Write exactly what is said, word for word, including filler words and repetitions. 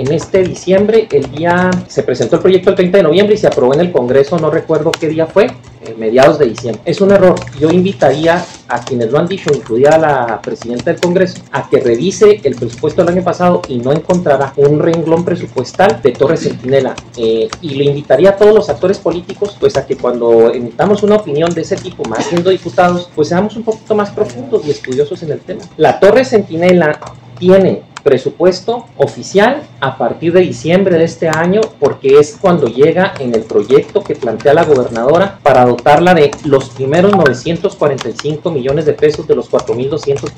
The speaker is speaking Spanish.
en este diciembre, el día, se presentó el proyecto el treinta de noviembre y se aprobó en el Congreso, no recuerdo qué día fue, eh, mediados de diciembre. Es un error. Yo invitaría a quienes lo han dicho, incluida la presidenta del Congreso, a que revise el presupuesto del año pasado y no encontrará un renglón presupuestal de Torre Centinela. Eh, y le invitaría a todos los actores políticos pues a que cuando emitamos una opinión de ese tipo, más siendo diputados, pues seamos un poquito más profundos y estudiosos en el tema. La Torre Centinela tiene presupuesto oficial a partir de diciembre de este año, porque es cuando llega en el proyecto que plantea la gobernadora para dotarla de los primeros novecientos cuarenta y cinco millones de pesos de los cuatro mil doscientos